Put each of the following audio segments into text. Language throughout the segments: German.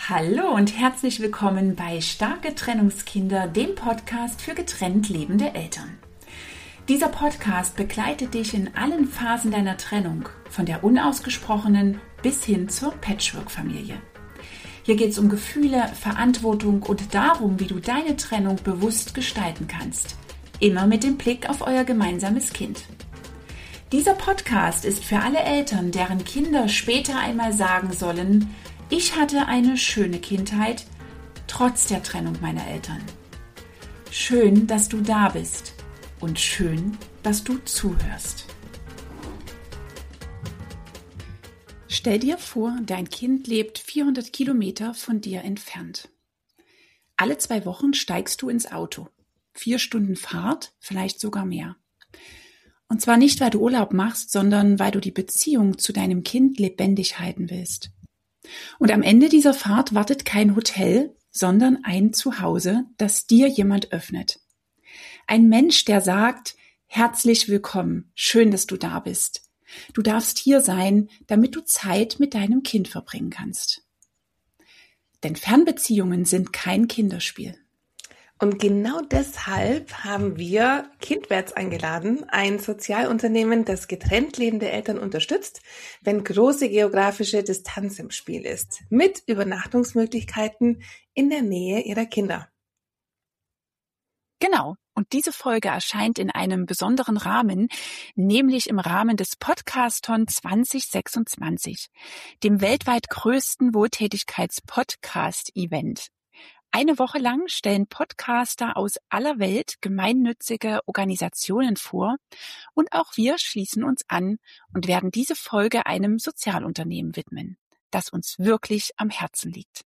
Hallo und herzlich willkommen bei Starke Trennungskinder, dem Podcast für getrennt lebende Eltern. Dieser Podcast begleitet dich in allen Phasen deiner Trennung, von der unausgesprochenen bis hin zur Patchwork-Familie. Hier geht es um Gefühle, Verantwortung und darum, wie du deine Trennung bewusst gestalten kannst. Immer mit dem Blick auf euer gemeinsames Kind. Dieser Podcast ist für alle Eltern, deren Kinder später einmal sagen sollen: Ich hatte eine schöne Kindheit, trotz der Trennung meiner Eltern. Schön, dass du da bist und schön, dass du zuhörst. Stell dir vor, dein Kind lebt 400 Kilometer von dir entfernt. Alle 2 Wochen steigst du ins Auto. 4 Stunden Fahrt, vielleicht sogar mehr. Und zwar nicht, weil du Urlaub machst, sondern weil du die Beziehung zu deinem Kind lebendig halten willst. Und am Ende dieser Fahrt wartet kein Hotel, sondern ein Zuhause, das dir jemand öffnet. Ein Mensch, der sagt: Herzlich willkommen, schön, dass du da bist. Du darfst hier sein, damit du Zeit mit deinem Kind verbringen kannst. Denn Fernbeziehungen sind kein Kinderspiel. Und genau deshalb haben wir Kindwärts eingeladen, ein Sozialunternehmen, das getrennt lebende Eltern unterstützt, wenn große geografische Distanz im Spiel ist, mit Übernachtungsmöglichkeiten in der Nähe ihrer Kinder. Genau. Und diese Folge erscheint in einem besonderen Rahmen, nämlich im Rahmen des Podcaston 2026, dem weltweit größten Wohltätigkeits-Podcast-Event. Eine Woche lang stellen Podcaster aus aller Welt gemeinnützige Organisationen vor und auch wir schließen uns an und werden diese Folge einem Sozialunternehmen widmen, das uns wirklich am Herzen liegt.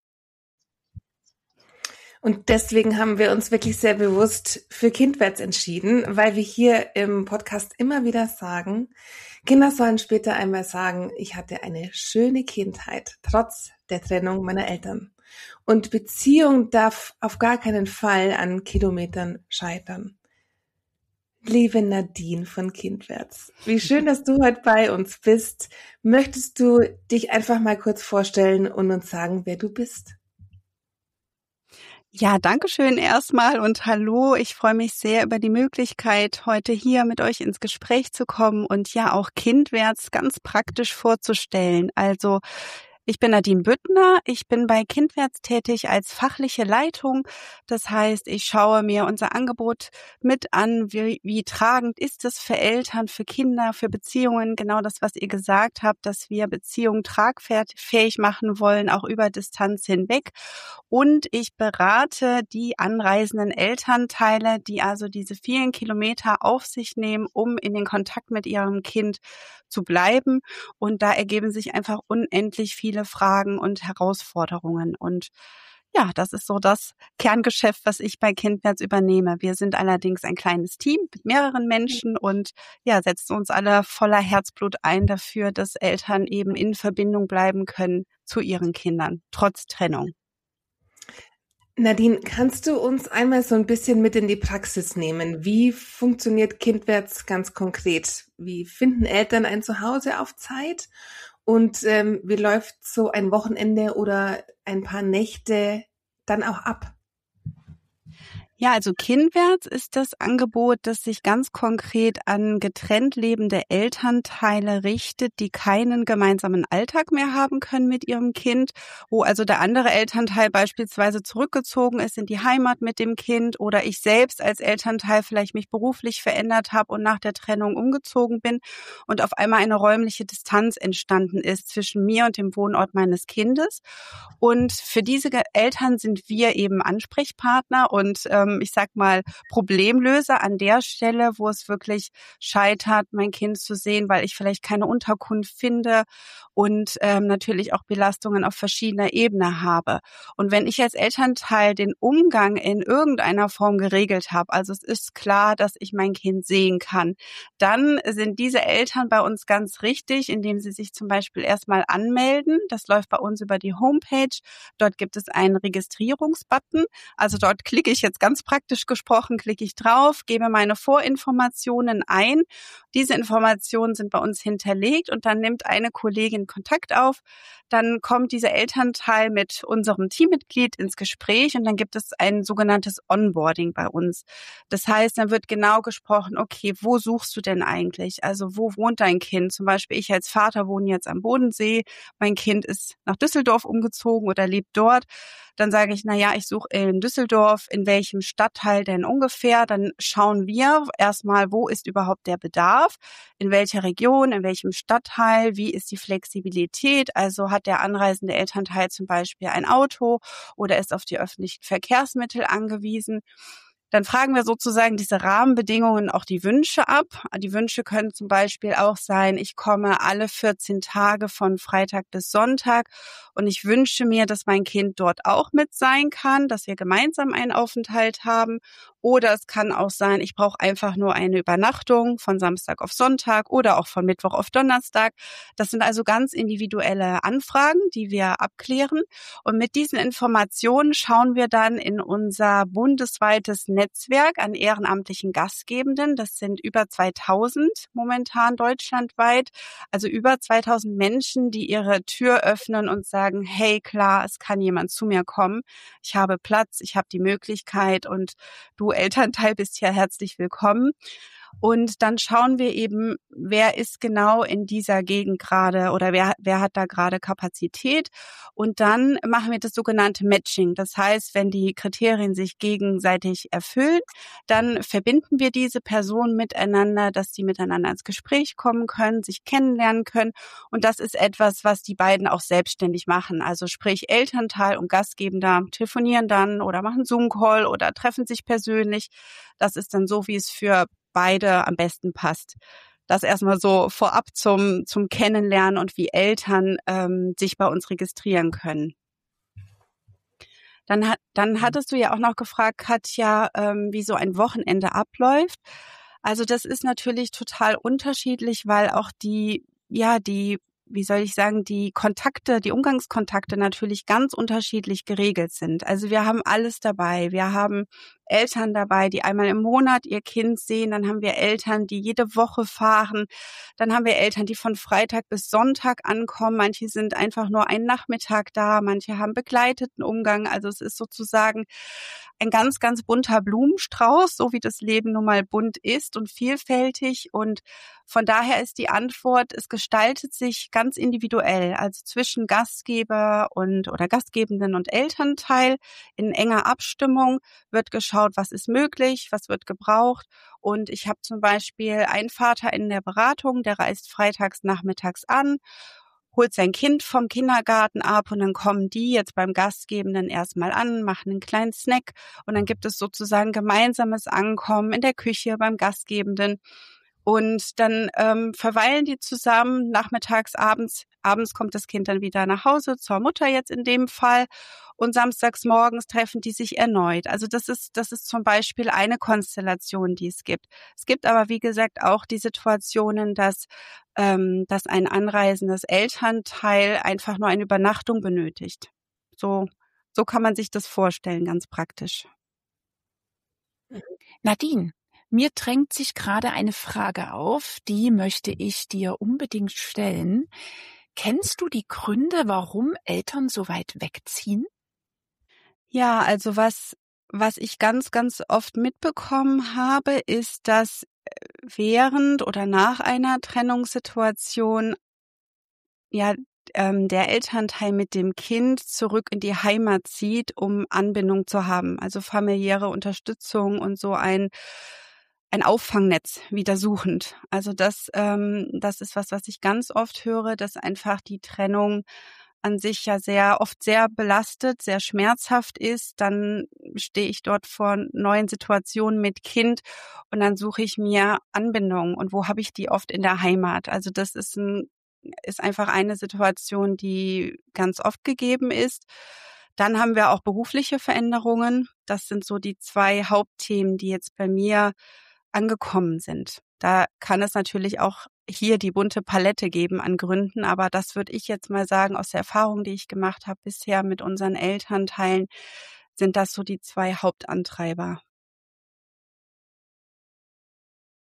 Und deswegen haben wir uns wirklich sehr bewusst für Kindwärts entschieden, weil wir hier im Podcast immer wieder sagen, Kinder sollen später einmal sagen: Ich hatte eine schöne Kindheit, trotz der Trennung meiner Eltern. Und Beziehung darf auf gar keinen Fall an Kilometern scheitern. Liebe Nadine von Kindwärts, wie schön, dass du heute bei uns bist. Möchtest du dich einfach mal kurz vorstellen und uns sagen, wer du bist? Ja, danke schön erstmal und hallo. Ich freue mich sehr über die Möglichkeit, heute hier mit euch ins Gespräch zu kommen und ja auch Kindwärts ganz praktisch vorzustellen. Also ich bin Nadine Büttner, ich bin bei Kindwärts tätig als fachliche Leitung. Das heißt, ich schaue mir unser Angebot mit an, wie tragend ist es für Eltern, für Kinder, für Beziehungen. Genau das, was ihr gesagt habt, dass wir Beziehungen tragfähig machen wollen, auch über Distanz hinweg. Und ich berate die anreisenden Elternteile, die also diese vielen Kilometer auf sich nehmen, um in den Kontakt mit ihrem Kind zu bleiben. Und da ergeben sich einfach unendlich viele Fragen und Herausforderungen. Und ja, das ist so das Kerngeschäft, was ich bei Kindwärts übernehme. Wir sind allerdings ein kleines Team mit mehreren Menschen und ja, setzen uns alle voller Herzblut ein dafür, dass Eltern eben in Verbindung bleiben können zu ihren Kindern, trotz Trennung. Nadine, kannst du uns einmal so ein bisschen mit in die Praxis nehmen? Wie funktioniert Kindwärts ganz konkret? Wie finden Eltern ein Zuhause auf Zeit? Und wie läuft so ein Wochenende oder ein paar Nächte dann auch ab? Ja, also Kindwärts ist das Angebot, das sich ganz konkret an getrennt lebende Elternteile richtet, die keinen gemeinsamen Alltag mehr haben können mit ihrem Kind, wo also der andere Elternteil beispielsweise zurückgezogen ist in die Heimat mit dem Kind oder ich selbst als Elternteil vielleicht mich beruflich verändert habe und nach der Trennung umgezogen bin und auf einmal eine räumliche Distanz entstanden ist zwischen mir und dem Wohnort meines Kindes. Und für diese Eltern sind wir eben Ansprechpartner und ich sag mal, Problemlöser an der Stelle, wo es wirklich scheitert, mein Kind zu sehen, weil ich vielleicht keine Unterkunft finde und natürlich auch Belastungen auf verschiedener Ebene habe. Und wenn ich als Elternteil den Umgang in irgendeiner Form geregelt habe, also es ist klar, dass ich mein Kind sehen kann, dann sind diese Eltern bei uns ganz richtig, indem sie sich zum Beispiel erstmal anmelden. Das läuft bei uns über die Homepage. Dort gibt es einen Registrierungsbutton. Also dort klicke ich jetzt ganz ganz praktisch gesprochen, klicke ich drauf, gebe meine Vorinformationen ein. Diese Informationen sind bei uns hinterlegt und dann nimmt eine Kollegin Kontakt auf. Dann kommt dieser Elternteil mit unserem Teammitglied ins Gespräch und dann gibt es ein sogenanntes Onboarding bei uns. Das heißt, dann wird genau gesprochen, okay, wo suchst du denn eigentlich? Also wo wohnt dein Kind? Zum Beispiel ich als Vater wohne jetzt am Bodensee, mein Kind ist nach Düsseldorf umgezogen oder lebt dort. Dann sage ich, ich suche in Düsseldorf, in welchem Stadtteil denn ungefähr? Dann schauen wir erstmal, wo ist überhaupt der Bedarf, in welcher Region, in welchem Stadtteil, wie ist die Flexibilität? Also hat der anreisende Elternteil zum Beispiel ein Auto oder ist auf die öffentlichen Verkehrsmittel angewiesen? Dann fragen wir sozusagen diese Rahmenbedingungen, auch die Wünsche ab. Die Wünsche können zum Beispiel auch sein, ich komme alle 14 Tage von Freitag bis Sonntag und ich wünsche mir, dass mein Kind dort auch mit sein kann, dass wir gemeinsam einen Aufenthalt haben. Oder es kann auch sein, ich brauche einfach nur eine Übernachtung von Samstag auf Sonntag oder auch von Mittwoch auf Donnerstag. Das sind also ganz individuelle Anfragen, die wir abklären. Und mit diesen Informationen schauen wir dann in unser bundesweites Netzwerk an ehrenamtlichen Gastgebenden. Das sind über 2000 momentan deutschlandweit. Also über 2000 Menschen, die ihre Tür öffnen und sagen, hey, klar, es kann jemand zu mir kommen. Ich habe Platz, ich habe die Möglichkeit und du Elternteil bist hier herzlich willkommen. Und dann schauen wir eben, wer ist genau in dieser Gegend gerade oder wer hat da gerade Kapazität. Und dann machen wir das sogenannte Matching. Das heißt, wenn die Kriterien sich gegenseitig erfüllen, dann verbinden wir diese Personen miteinander, dass sie miteinander ins Gespräch kommen können, sich kennenlernen können. Und das ist etwas, was die beiden auch selbstständig machen. Also sprich Elternteil und Gastgebender telefonieren dann oder machen Zoom-Call oder treffen sich persönlich. Das ist dann so, wie es für beide am besten passt. Das erstmal so vorab zum Kennenlernen und wie Eltern sich bei uns registrieren können. Dann hattest du ja auch noch gefragt, Katja, wie so ein Wochenende abläuft. Also das ist natürlich total unterschiedlich, weil auch die Kontakte, die Umgangskontakte natürlich ganz unterschiedlich geregelt sind. Also wir haben alles dabei. Wir haben Eltern dabei, die einmal im Monat ihr Kind sehen. Dann haben wir Eltern, die jede Woche fahren. Dann haben wir Eltern, die von Freitag bis Sonntag ankommen. Manche sind einfach nur einen Nachmittag da. Manche haben begleiteten Umgang. Also es ist sozusagen ein ganz, ganz bunter Blumenstrauß, so wie das Leben nun mal bunt ist und vielfältig. Und von daher ist die Antwort, es gestaltet sich ganz individuell, also zwischen Gastgeber oder Gastgebenden und Elternteil in enger Abstimmung wird geschaut, was ist möglich, was wird gebraucht. Und ich habe zum Beispiel einen Vater in der Beratung, der reist freitags nachmittags an, holt sein Kind vom Kindergarten ab und dann kommen die jetzt beim Gastgebenden erstmal an, machen einen kleinen Snack und dann gibt es sozusagen gemeinsames Ankommen in der Küche beim Gastgebenden. Und dann verweilen die zusammen nachmittags, abends. Abends kommt das Kind dann wieder nach Hause, zur Mutter jetzt in dem Fall. Und samstags morgens treffen die sich erneut. Also das ist zum Beispiel eine Konstellation, die es gibt. Es gibt aber, wie gesagt, auch die Situationen, dass ein anreisendes Elternteil einfach nur eine Übernachtung benötigt. So kann man sich das vorstellen, ganz praktisch. Nadine, mir drängt sich gerade eine Frage auf, die möchte ich dir unbedingt stellen. Kennst du die Gründe, warum Eltern so weit wegziehen? Ja, also was ich ganz, ganz oft mitbekommen habe, ist, dass während oder nach einer Trennungssituation der Elternteil mit dem Kind zurück in die Heimat zieht, um Anbindung zu haben, also familiäre Unterstützung und so ein Auffangnetz wieder suchend. Also das ist was ich ganz oft höre, dass einfach die Trennung an sich ja sehr oft sehr belastet, sehr schmerzhaft ist. Dann stehe ich dort vor neuen Situationen mit Kind und dann suche ich mir Anbindung. Und wo habe ich die? Oft in der Heimat. Also das ist einfach eine Situation, die ganz oft gegeben ist. Dann haben wir auch berufliche Veränderungen. Das sind so die 2 Hauptthemen, die jetzt bei mir angekommen sind. Da kann es natürlich auch hier die bunte Palette geben an Gründen, aber das würde ich jetzt mal sagen, aus der Erfahrung, die ich gemacht habe bisher mit unseren Elternteilen, sind das so die 2 Hauptantreiber.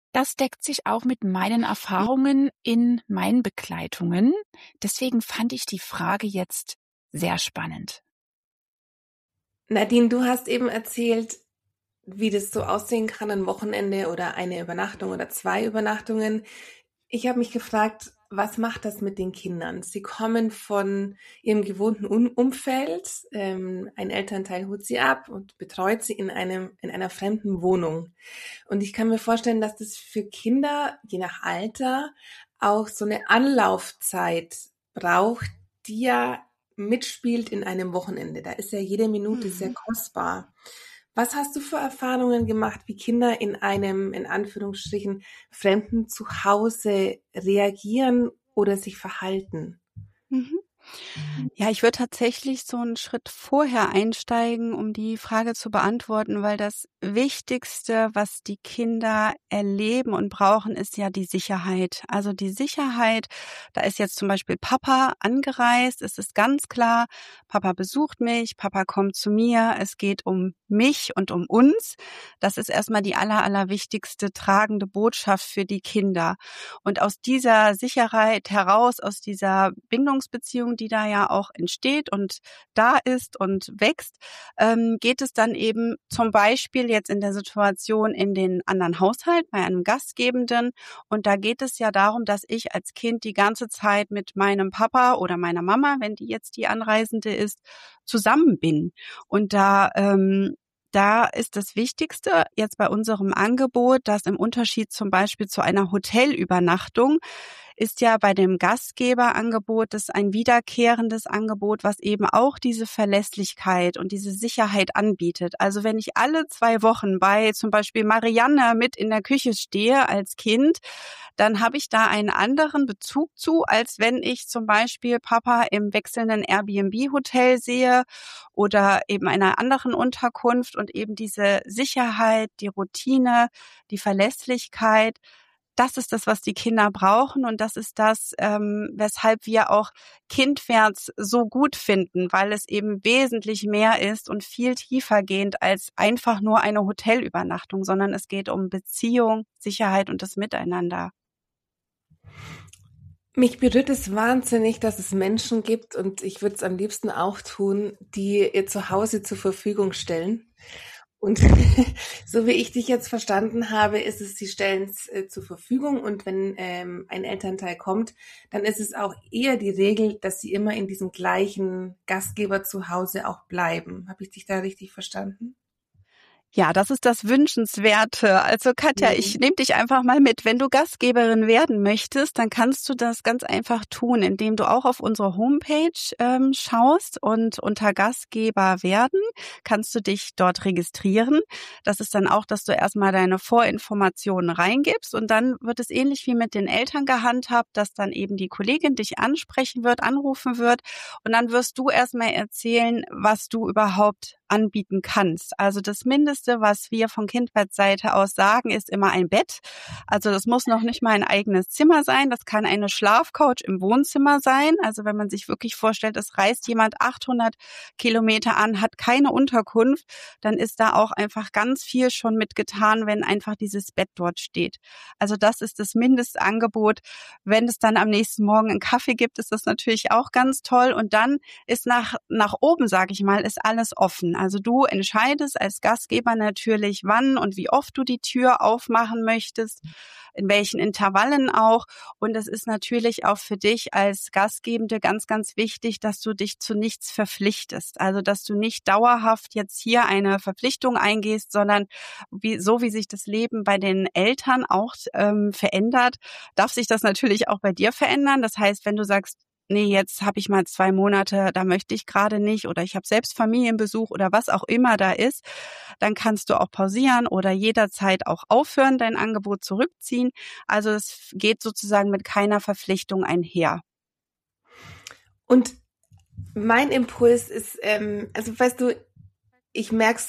Das deckt sich auch mit meinen Erfahrungen in meinen Begleitungen. Deswegen fand ich die Frage jetzt sehr spannend. Nadine, du hast eben erzählt, wie das so aussehen kann, ein Wochenende oder eine Übernachtung oder 2 Übernachtungen. Ich habe mich gefragt, was macht das mit den Kindern? Sie kommen von ihrem gewohnten Umfeld, ein Elternteil holt sie ab und betreut sie in einer fremden Wohnung. Und ich kann mir vorstellen, dass das für Kinder, je nach Alter, auch so eine Anlaufzeit braucht, die ja mitspielt in einem Wochenende. Da ist ja jede Minute sehr kostbar. Was hast du für Erfahrungen gemacht, wie Kinder in einem, in Anführungsstrichen, fremden Zuhause reagieren oder sich verhalten? Ja, ich würde tatsächlich so einen Schritt vorher einsteigen, um die Frage zu beantworten, weil das Wichtigste, was die Kinder erleben und brauchen, ist ja die Sicherheit. Also die Sicherheit, da ist jetzt zum Beispiel Papa angereist, es ist ganz klar, Papa besucht mich, Papa kommt zu mir, es geht um mich und um uns. Das ist erstmal die allerwichtigste tragende Botschaft für die Kinder. Und aus dieser Sicherheit heraus, aus dieser Bindungsbeziehung, die da ja auch entsteht und da ist und wächst, geht es dann eben zum Beispiel jetzt in der Situation in den anderen Haushalt bei einem Gastgebenden. Und da geht es ja darum, dass ich als Kind die ganze Zeit mit meinem Papa oder meiner Mama, wenn die jetzt die Anreisende ist, zusammen bin. Und da ist das Wichtigste jetzt bei unserem Angebot, dass im Unterschied zum Beispiel zu einer Hotelübernachtung ist ja bei dem Gastgeberangebot das ein wiederkehrendes Angebot, was eben auch diese Verlässlichkeit und diese Sicherheit anbietet. Also wenn ich alle 2 Wochen bei zum Beispiel Marianne mit in der Küche stehe als Kind, dann habe ich da einen anderen Bezug zu, als wenn ich zum Beispiel Papa im wechselnden Airbnb-Hotel sehe oder eben einer anderen Unterkunft und eben diese Sicherheit, die Routine, die Verlässlichkeit. Das ist das, was die Kinder brauchen und das ist das, weshalb wir auch Kindwärts so gut finden, weil es eben wesentlich mehr ist und viel tiefergehend als einfach nur eine Hotelübernachtung, sondern es geht um Beziehung, Sicherheit und das Miteinander. Mich berührt es wahnsinnig, dass es Menschen gibt und ich würde es am liebsten auch tun, die ihr Zuhause zur Verfügung stellen. Und so wie ich dich jetzt verstanden habe, ist es, sie stellen es zur Verfügung und wenn ein Elternteil kommt, dann ist es auch eher die Regel, dass sie immer in diesem gleichen Gastgeber zu Hause auch bleiben. Habe ich dich da richtig verstanden? Ja, das ist das Wünschenswerte. Also Katja, ich nehme dich einfach mal mit. Wenn du Gastgeberin werden möchtest, dann kannst du das ganz einfach tun, indem du auch auf unsere Homepage schaust und unter Gastgeber werden kannst du dich dort registrieren. Das ist dann auch, dass du erstmal deine Vorinformationen reingibst und dann wird es ähnlich wie mit den Eltern gehandhabt, dass dann eben die Kollegin dich ansprechen wird, anrufen wird und dann wirst du erstmal erzählen, was du überhaupt anbieten kannst. Also das Mindeste, was wir von Kindbettseite aus sagen, ist immer ein Bett. Also das muss noch nicht mal ein eigenes Zimmer sein. Das kann eine Schlafcouch im Wohnzimmer sein. Also wenn man sich wirklich vorstellt, es reist jemand 800 Kilometer an, hat keine Unterkunft, dann ist da auch einfach ganz viel schon mitgetan, wenn einfach dieses Bett dort steht. Also das ist das Mindestangebot. Wenn es dann am nächsten Morgen einen Kaffee gibt, ist das natürlich auch ganz toll. Und dann ist nach oben, sage ich mal, ist alles offen. Also du entscheidest als Gastgeber natürlich, wann und wie oft du die Tür aufmachen möchtest, in welchen Intervallen auch. Und es ist natürlich auch für dich als Gastgebende ganz, ganz wichtig, dass du dich zu nichts verpflichtest. Also dass du nicht dauerhaft jetzt hier eine Verpflichtung eingehst, sondern wie sich das Leben bei den Eltern auch verändert, darf sich das natürlich auch bei dir verändern. Das heißt, wenn du sagst, nee, jetzt habe ich mal 2 Monate, da möchte ich gerade nicht oder ich habe selbst Familienbesuch oder was auch immer da ist, dann kannst du auch pausieren oder jederzeit auch aufhören, dein Angebot zurückziehen. Also es geht sozusagen mit keiner Verpflichtung einher. Und mein Impuls ist, also weißt du, ich merke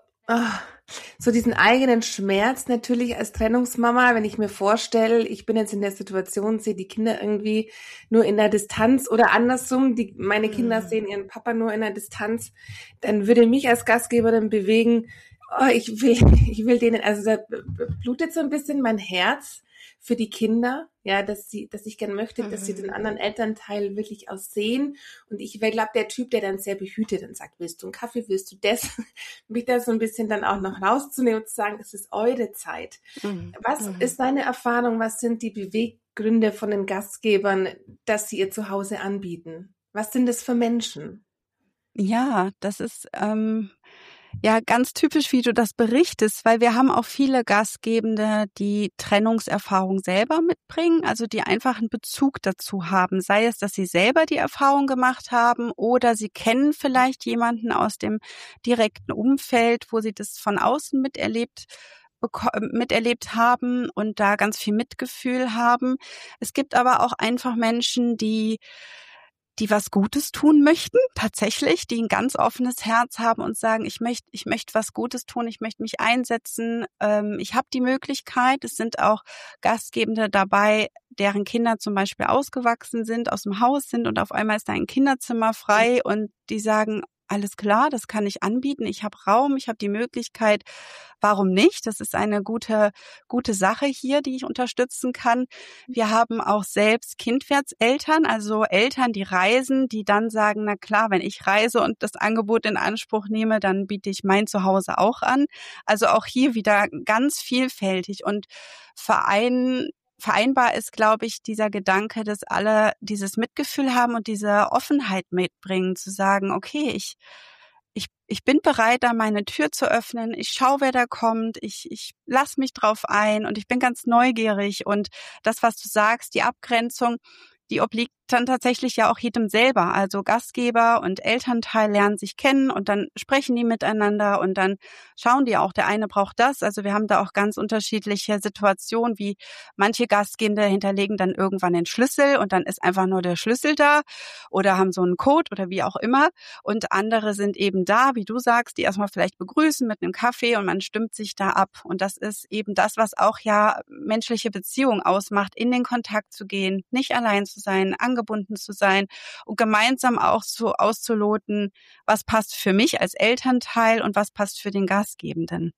so diesen eigenen Schmerz natürlich als Trennungsmama, wenn ich mir vorstelle, ich bin jetzt in der Situation, sehe die Kinder irgendwie nur in der Distanz oder andersrum, meine Kinder sehen ihren Papa nur in der Distanz, dann würde mich als Gastgeberin bewegen, Ich will denen, also da blutet so ein bisschen mein Herz für die Kinder, ja, dass ich gern möchte, dass sie den anderen Elternteil wirklich auch sehen. Und ich glaube, der Typ, der dann sehr behütet und sagt, willst du einen Kaffee, willst du das, mich da so ein bisschen dann auch noch rauszunehmen und zu sagen, es ist eure Zeit. Was ist deine Erfahrung? Was sind die Beweggründe von den Gastgebern, dass sie ihr Zuhause anbieten? Was sind das für Menschen? Ja, das ist ja ganz typisch, wie du das berichtest, weil wir haben auch viele Gastgebende, die Trennungserfahrung selber mitbringen, also die einfach einen Bezug dazu haben, sei es, dass sie selber die Erfahrung gemacht haben oder sie kennen vielleicht jemanden aus dem direkten Umfeld, wo sie das von außen miterlebt haben und da ganz viel Mitgefühl haben. Es gibt aber auch einfach Menschen, die was Gutes tun möchten, tatsächlich, die ein ganz offenes Herz haben und sagen, ich möchte was Gutes tun, ich möchte mich einsetzen, ich habe die Möglichkeit. Es sind auch Gastgebende dabei, deren Kinder zum Beispiel ausgewachsen sind, aus dem Haus sind und auf einmal ist da ein Kinderzimmer frei und die sagen, alles klar, das kann ich anbieten, ich habe Raum, ich habe die Möglichkeit, warum nicht? Das ist eine gute Sache hier, die ich unterstützen kann. Wir haben auch selbst Kindwärtseltern, also Eltern, die reisen, die dann sagen, na klar, wenn ich reise und das Angebot in Anspruch nehme, dann biete ich mein Zuhause auch an. Also auch hier wieder ganz vielfältig und vereinbar ist, glaube ich, dieser Gedanke, dass alle dieses Mitgefühl haben und diese Offenheit mitbringen, zu sagen, okay, ich bin bereit, da meine Tür zu öffnen, ich schaue, wer da kommt, ich lass mich drauf ein und ich bin ganz neugierig und das, was du sagst, die Abgrenzung, die obliegt dann tatsächlich ja auch jedem selber. Also Gastgeber und Elternteil lernen sich kennen und dann sprechen die miteinander und dann schauen die auch, der eine braucht das. Also wir haben da auch ganz unterschiedliche Situationen, wie manche Gastgeber hinterlegen dann irgendwann den Schlüssel und dann ist einfach nur der Schlüssel da oder haben so einen Code oder wie auch immer. Und andere sind eben da, wie du sagst, die erstmal vielleicht begrüßen mit einem Kaffee und man stimmt sich da ab. Und das ist eben das, was auch ja menschliche Beziehungen ausmacht, in den Kontakt zu gehen, nicht allein zu sein, angebunden zu sein und gemeinsam auch so auszuloten, was passt für mich als Elternteil und was passt für den Gastgebenden.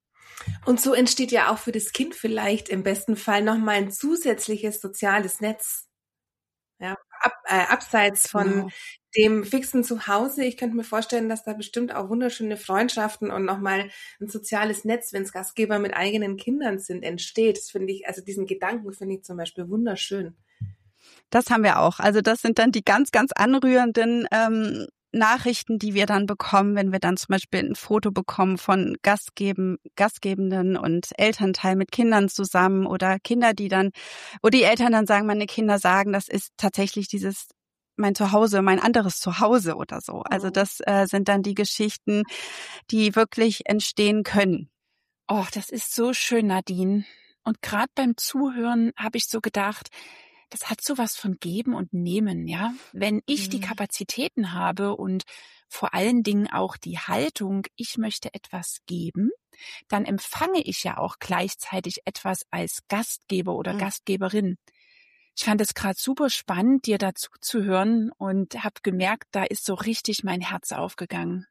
Und so entsteht ja auch für das Kind vielleicht im besten Fall nochmal ein zusätzliches soziales Netz. Ja, abseits von dem fixen Zuhause. Ich könnte mir vorstellen, dass da bestimmt auch wunderschöne Freundschaften und nochmal ein soziales Netz, wenn es Gastgeber mit eigenen Kindern sind, entsteht. Das finde ich, also diesen Gedanken finde ich zum Beispiel wunderschön. Das haben wir auch. Also das sind dann die ganz, ganz anrührenden Nachrichten, die wir dann bekommen, wenn wir dann zum Beispiel ein Foto bekommen von Gastgebenden und Elternteil mit Kindern zusammen oder Kinder, wo die Eltern dann sagen, meine Kinder sagen, das ist tatsächlich mein Zuhause, mein anderes Zuhause oder so. Also das sind dann die Geschichten, die wirklich entstehen können. Oh, das ist so schön, Nadine. Und gerade beim Zuhören habe ich so gedacht, das hat sowas von Geben und Nehmen, ja. Wenn ich die Kapazitäten habe und vor allen Dingen auch die Haltung, ich möchte etwas geben, dann empfange ich ja auch gleichzeitig etwas als Gastgeber oder Gastgeberin. Ich fand es gerade super spannend, dir dazu zu hören und habe gemerkt, da ist so richtig mein Herz aufgegangen.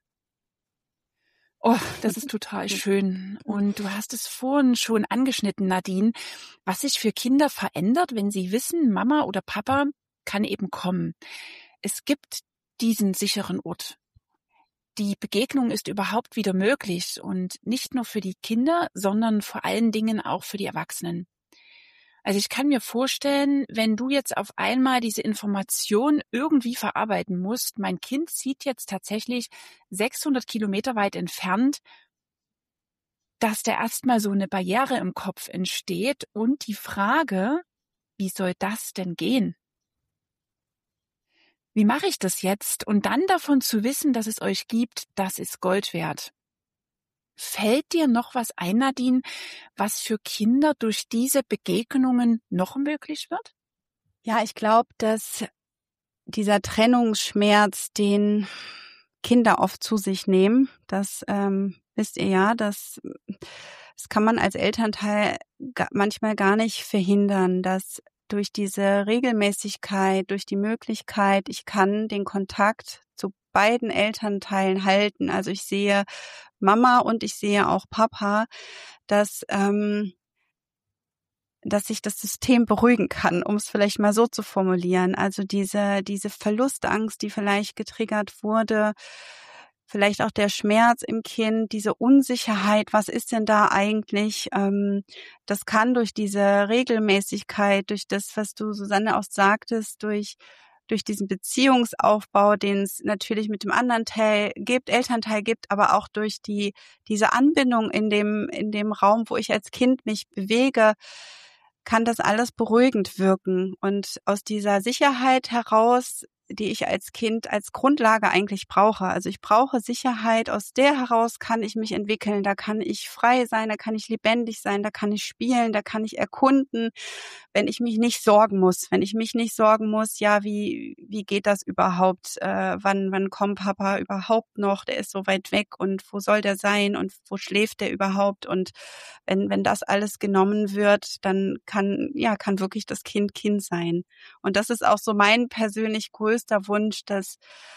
Oh, das ist total schön. Und du hast es vorhin schon angeschnitten, Nadine, was sich für Kinder verändert, wenn sie wissen, Mama oder Papa kann eben kommen. Es gibt diesen sicheren Ort. Die Begegnung ist überhaupt wieder möglich und nicht nur für die Kinder, sondern vor allen Dingen auch für die Erwachsenen. Also ich kann mir vorstellen, wenn du jetzt auf einmal diese Information irgendwie verarbeiten musst, mein Kind zieht jetzt tatsächlich 600 Kilometer weit entfernt, dass da erstmal so eine Barriere im Kopf entsteht und die Frage, wie soll das denn gehen? Wie mache ich das jetzt? Und dann davon zu wissen, dass es euch gibt, das ist Gold wert. Fällt dir noch was ein, Nadine, was für Kinder durch diese Begegnungen noch möglich wird? Ja, ich glaube, dass dieser Trennungsschmerz, den Kinder oft zu sich nehmen, das wisst ihr ja, das kann man als Elternteil manchmal gar nicht verhindern, dass durch diese Regelmäßigkeit, durch die Möglichkeit, ich kann den Kontakt zu beiden Elternteilen halten. Also ich sehe Mama und ich sehe auch Papa, dass sich das System beruhigen kann, um es vielleicht mal so zu formulieren. Also diese Verlustangst, die vielleicht getriggert wurde, vielleicht auch der Schmerz im Kind, diese Unsicherheit, was ist denn da eigentlich? Das kann durch diese Regelmäßigkeit, durch das, was du, Susanne, auch sagtest, durch diesen Beziehungsaufbau, den es natürlich mit dem anderen Elternteil gibt, aber auch durch diese Anbindung in dem Raum, wo ich als Kind mich bewege, kann das alles beruhigend wirken. Und aus dieser Sicherheit heraus, die ich als Kind als Grundlage eigentlich brauche. Also ich brauche Sicherheit, aus der heraus kann ich mich entwickeln, da kann ich frei sein, da kann ich lebendig sein, da kann ich spielen, da kann ich erkunden, wenn ich mich nicht sorgen muss. Wenn ich mich nicht sorgen muss, ja, wie geht das überhaupt? Wann kommt Papa überhaupt noch? Der ist so weit weg und wo soll der sein und wo schläft der überhaupt? Und wenn das alles genommen wird, dann kann wirklich das Kind sein. Und das ist auch so mein persönlich größter Wunsch, dass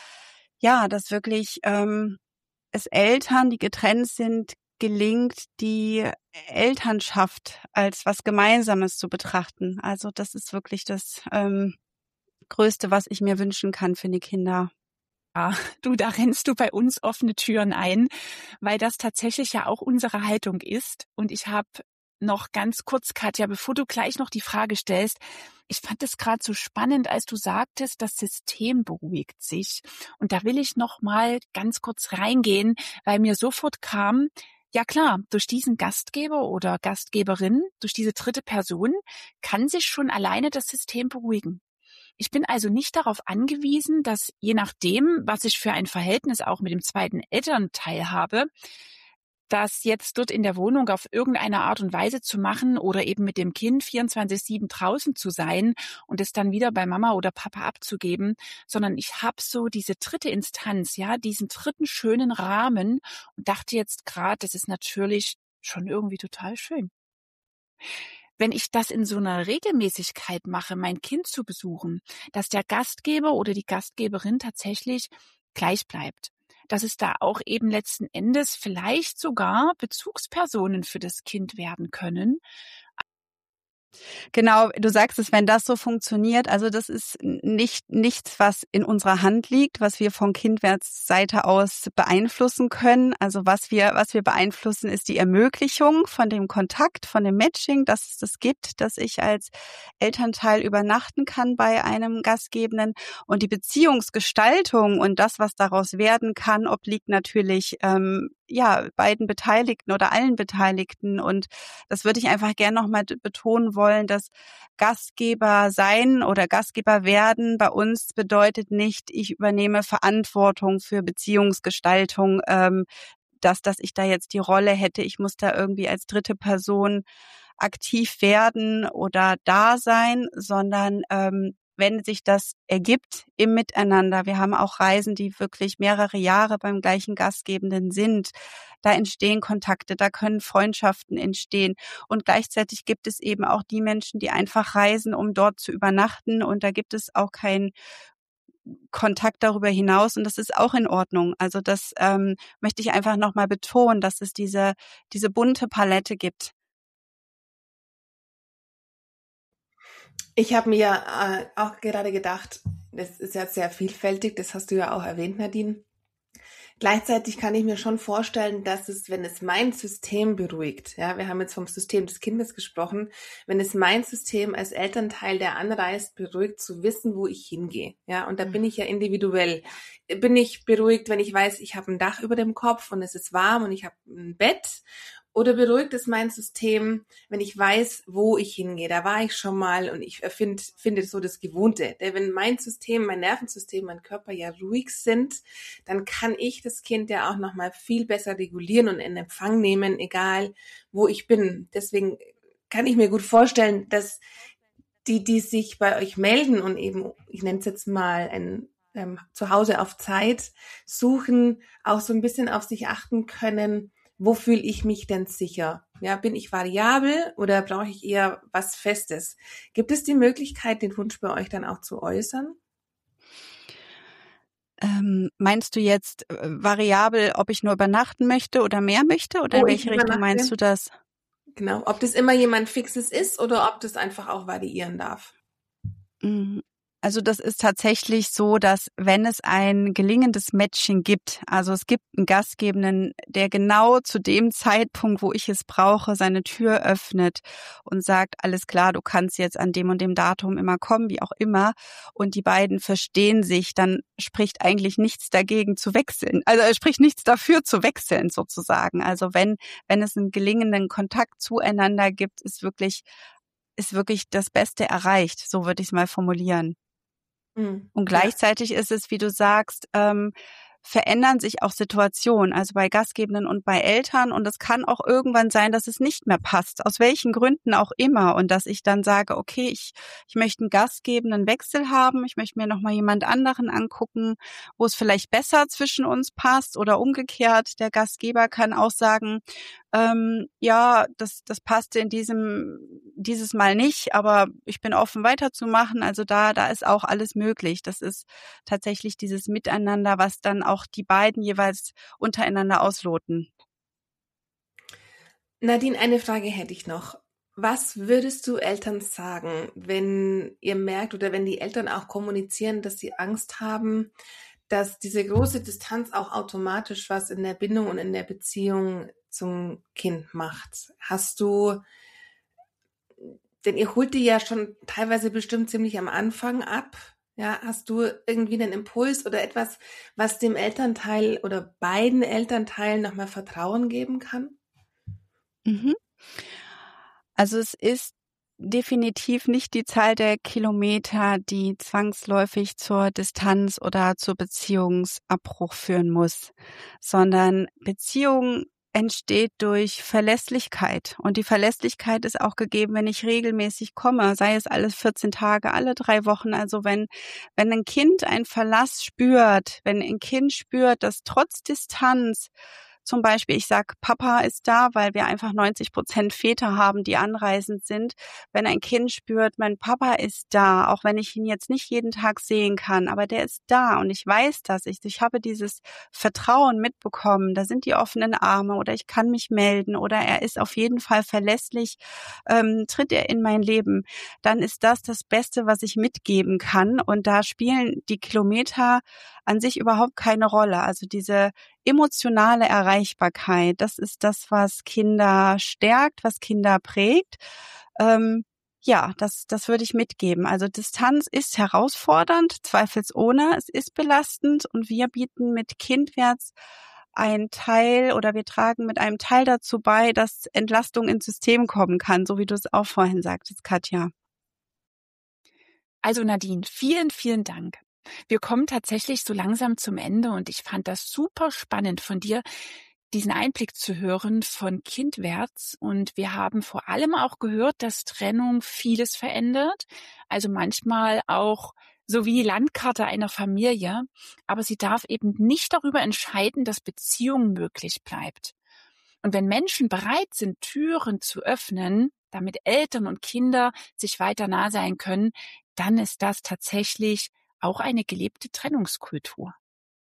wirklich es Eltern, die getrennt sind, gelingt, die Elternschaft als was Gemeinsames zu betrachten. Also das ist wirklich das Größte, was ich mir wünschen kann für die Kinder. Ja, da rennst du bei uns offene Türen ein, weil das tatsächlich ja auch unsere Haltung ist. Und ich habe noch ganz kurz, Katja, bevor du gleich noch die Frage stellst, ich fand es gerade so spannend, als du sagtest, das System beruhigt sich. Und da will ich noch mal ganz kurz reingehen, weil mir sofort kam, ja klar, durch diesen Gastgeber oder Gastgeberin, durch diese dritte Person, kann sich schon alleine das System beruhigen. Ich bin also nicht darauf angewiesen, dass je nachdem, was ich für ein Verhältnis auch mit dem zweiten Elternteil habe, das jetzt dort in der Wohnung auf irgendeine Art und Weise zu machen oder eben mit dem Kind 24/7 draußen zu sein und es dann wieder bei Mama oder Papa abzugeben, sondern ich habe so diese dritte Instanz, ja, diesen dritten schönen Rahmen und dachte jetzt gerade, das ist natürlich schon irgendwie total schön. Wenn ich das in so einer Regelmäßigkeit mache, mein Kind zu besuchen, dass der Gastgeber oder die Gastgeberin tatsächlich gleich bleibt. Dass es da auch eben letzten Endes vielleicht sogar Bezugspersonen für das Kind werden können. Genau, du sagst es, wenn das so funktioniert, also das ist nichts, was in unserer Hand liegt, was wir von Kindwärtsseite aus beeinflussen können. Also was wir beeinflussen, ist die Ermöglichung von dem Kontakt, von dem Matching, dass es das gibt, dass ich als Elternteil übernachten kann bei einem Gastgebenden. Und die Beziehungsgestaltung und das, was daraus werden kann, obliegt natürlich beiden Beteiligten oder allen Beteiligten. Und das würde ich einfach gerne nochmal betonen wollen, dass Gastgeber sein oder Gastgeber werden bei uns bedeutet nicht, ich übernehme Verantwortung für Beziehungsgestaltung, dass ich da jetzt die Rolle hätte, ich muss da irgendwie als dritte Person aktiv werden oder da sein, sondern wenn sich das ergibt im Miteinander, wir haben auch Reisen, die wirklich mehrere Jahre beim gleichen Gastgebenden sind, da entstehen Kontakte, da können Freundschaften entstehen und gleichzeitig gibt es eben auch die Menschen, die einfach reisen, um dort zu übernachten und da gibt es auch keinen Kontakt darüber hinaus und das ist auch in Ordnung. Also das möchte ich einfach nochmal betonen, dass es diese bunte Palette gibt. Ich habe mir auch gerade gedacht, das ist ja sehr vielfältig, das hast du ja auch erwähnt, Nadine. Gleichzeitig kann ich mir schon vorstellen, dass wenn es mein System beruhigt, ja, wir haben jetzt vom System des Kindes gesprochen, wenn es mein System als Elternteil, der anreist, beruhigt, zu wissen, wo ich hingehe, ja, und da bin ich ja individuell. Bin ich beruhigt, wenn ich weiß, ich habe ein Dach über dem Kopf und es ist warm und ich habe ein Bett? Oder beruhigt es mein System, wenn ich weiß, wo ich hingehe? Da war ich schon mal und ich finde so das Gewohnte. Denn wenn mein System, mein Nervensystem, mein Körper ja ruhig sind, dann kann ich das Kind ja auch nochmal viel besser regulieren und in Empfang nehmen, egal wo ich bin. Deswegen kann ich mir gut vorstellen, dass die sich bei euch melden und eben, ich nenne es jetzt mal ein Zuhause auf Zeit suchen, auch so ein bisschen auf sich achten können. Wo fühle ich mich denn sicher? Ja, bin ich variabel oder brauche ich eher was Festes? Gibt es die Möglichkeit, den Wunsch bei euch dann auch zu äußern? Meinst du jetzt variabel, ob ich nur übernachten möchte oder mehr möchte? Oder in welche Richtung meinst du das? Genau, ob das immer jemand Fixes ist oder ob das einfach auch variieren darf. Also das ist tatsächlich so, dass wenn es ein gelingendes Matching gibt, also es gibt einen Gastgebenden, der genau zu dem Zeitpunkt, wo ich es brauche, seine Tür öffnet und sagt, alles klar, du kannst jetzt an dem und dem Datum immer kommen, wie auch immer, und die beiden verstehen sich, dann spricht eigentlich nichts dagegen zu wechseln. Also es spricht nichts dafür zu wechseln sozusagen. Also wenn es einen gelingenden Kontakt zueinander gibt, ist wirklich das Beste erreicht, so würde ich es mal formulieren. Und gleichzeitig ist es, wie du sagst, verändern sich auch Situationen, also bei Gastgebenden und bei Eltern. Und es kann auch irgendwann sein, dass es nicht mehr passt, aus welchen Gründen auch immer. Und dass ich dann sage, okay, ich möchte einen gastgebenden Wechsel haben, ich möchte mir nochmal jemand anderen angucken, wo es vielleicht besser zwischen uns passt oder umgekehrt. Der Gastgeber kann auch sagen, ja, das passte in dieses Mal nicht, aber ich bin offen weiterzumachen. Also da ist auch alles möglich. Das ist tatsächlich dieses Miteinander, was dann auch die beiden jeweils untereinander ausloten. Nadine, eine Frage hätte ich noch. Was würdest du Eltern sagen, wenn ihr merkt oder wenn die Eltern auch kommunizieren, dass sie Angst haben, dass diese große Distanz auch automatisch was in der Bindung und in der Beziehung zum Kind macht? Denn ihr holt die ja schon teilweise bestimmt ziemlich am Anfang ab. Ja, hast du irgendwie einen Impuls oder etwas, was dem Elternteil oder beiden Elternteilen nochmal Vertrauen geben kann? Also es ist definitiv nicht die Zahl der Kilometer, die zwangsläufig zur Distanz oder zu Beziehungsabbruch führen muss, sondern Beziehung entsteht durch Verlässlichkeit. Und die Verlässlichkeit ist auch gegeben, wenn ich regelmäßig komme, sei es alle 14 Tage, alle 3 Wochen. Also wenn ein Kind einen Verlass spürt, wenn ein Kind spürt, dass trotz Distanz zum Beispiel, ich sag, Papa ist da, weil wir einfach 90% Väter haben, die anreisend sind. Wenn ein Kind spürt, mein Papa ist da, auch wenn ich ihn jetzt nicht jeden Tag sehen kann, aber der ist da und ich weiß das. Ich habe dieses Vertrauen mitbekommen, da sind die offenen Arme oder ich kann mich melden oder er ist auf jeden Fall verlässlich, tritt er in mein Leben, dann ist das Beste, was ich mitgeben kann. Und da spielen die Kilometer an sich überhaupt keine Rolle. Also diese emotionale Erreichbarkeit, das ist das, was Kinder stärkt, was Kinder prägt. Ja, das würde ich mitgeben. Also Distanz ist herausfordernd, zweifelsohne, es ist belastend und wir bieten mit Kindwärts einen Teil oder wir tragen mit einem Teil dazu bei, dass Entlastung ins System kommen kann, so wie du es auch vorhin sagtest, Katja. Also Nadine, vielen, vielen Dank. Wir kommen tatsächlich so langsam zum Ende und ich fand das super spannend von dir, diesen Einblick zu hören von kindwärts. Und wir haben vor allem auch gehört, dass Trennung vieles verändert. Also manchmal auch so wie die Landkarte einer Familie. Aber sie darf eben nicht darüber entscheiden, dass Beziehung möglich bleibt. Und wenn Menschen bereit sind, Türen zu öffnen, damit Eltern und Kinder sich weiter nah sein können, dann ist das tatsächlich auch eine gelebte Trennungskultur.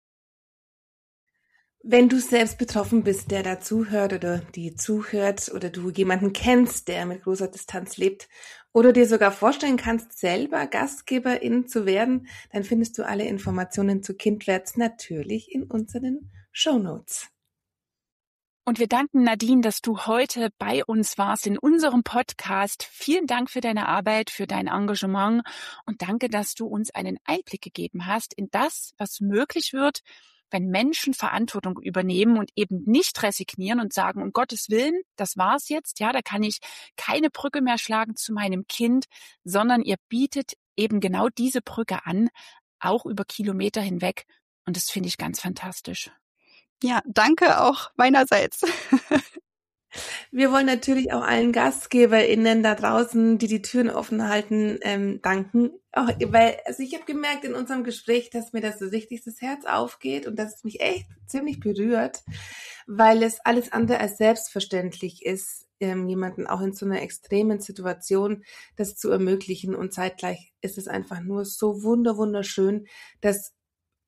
Wenn du selbst betroffen bist, der da zuhört oder die zuhört oder du jemanden kennst, der mit großer Distanz lebt oder dir sogar vorstellen kannst, selber Gastgeberin zu werden, dann findest du alle Informationen zu Kindwärts natürlich in unseren Shownotes. Und wir danken Nadine, dass du heute bei uns warst in unserem Podcast. Vielen Dank für deine Arbeit, für dein Engagement und danke, dass du uns einen Einblick gegeben hast in das, was möglich wird, wenn Menschen Verantwortung übernehmen und eben nicht resignieren und sagen, um Gottes Willen, das war's jetzt, ja, da kann ich keine Brücke mehr schlagen zu meinem Kind, sondern ihr bietet eben genau diese Brücke an, auch über Kilometer hinweg. Und das finde ich ganz fantastisch. Ja, danke auch meinerseits. Wir wollen natürlich auch allen GastgeberInnen da draußen, die Türen offen halten, danken. Auch, also ich habe gemerkt in unserem Gespräch, dass mir das so richtig das Herz aufgeht und dass es mich echt ziemlich berührt, weil es alles andere als selbstverständlich ist, jemanden auch in so einer extremen Situation das zu ermöglichen. Und zeitgleich ist es einfach nur so wunderschön, dass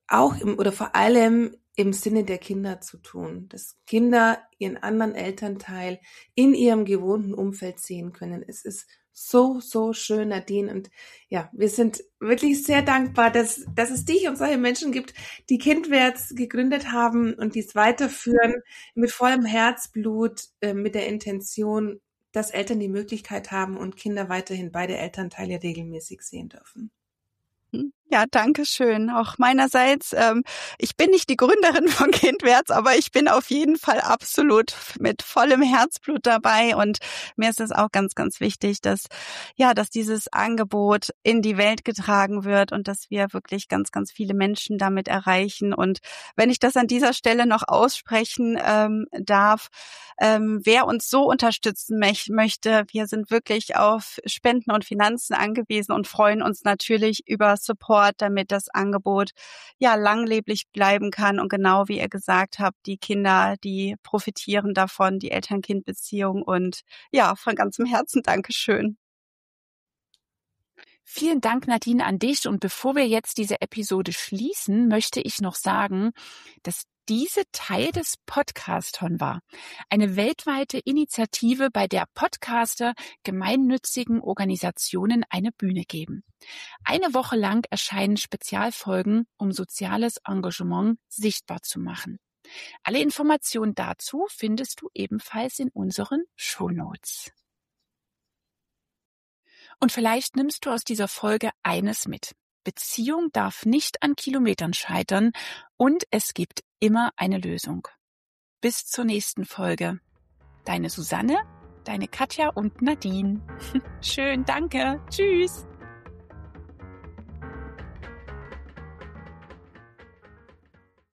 auch oder vor allem im Sinne der Kinder zu tun, dass Kinder ihren anderen Elternteil in ihrem gewohnten Umfeld sehen können. Es ist so, so schön, Nadine. Und ja, wir sind wirklich sehr dankbar, dass es dich und solche Menschen gibt, die Kindwärts gegründet haben und dies weiterführen mit vollem Herzblut, mit der Intention, dass Eltern die Möglichkeit haben und Kinder weiterhin beide Elternteile regelmäßig sehen dürfen. Ja, danke schön. Auch meinerseits, ich bin nicht die Gründerin von Kindwärts, aber ich bin auf jeden Fall absolut mit vollem Herzblut dabei und mir ist es auch ganz, ganz wichtig, dass dieses Angebot in die Welt getragen wird und dass wir wirklich ganz, ganz viele Menschen damit erreichen. Und wenn ich das an dieser Stelle noch aussprechen darf, wer uns so unterstützen möchte, wir sind wirklich auf Spenden und Finanzen angewiesen und freuen uns natürlich über Support, damit das Angebot langlebig bleiben kann. Und genau wie ihr gesagt habt, die Kinder, die profitieren davon, die Eltern-Kind-Beziehung. Und von ganzem Herzen Dankeschön. Vielen Dank, Nadine, an dich. Und bevor wir jetzt diese Episode schließen, möchte ich noch sagen, dass diese Teil des Podcaston war. Eine weltweite Initiative, bei der Podcaster gemeinnützigen Organisationen eine Bühne geben. Eine Woche lang erscheinen Spezialfolgen, um soziales Engagement sichtbar zu machen. Alle Informationen dazu findest du ebenfalls in unseren Shownotes. Und vielleicht nimmst du aus dieser Folge eines mit. Beziehung darf nicht an Kilometern scheitern und es gibt immer eine Lösung. Bis zur nächsten Folge. Deine Susanne, deine Katja und Nadine. Schön, danke. Tschüss.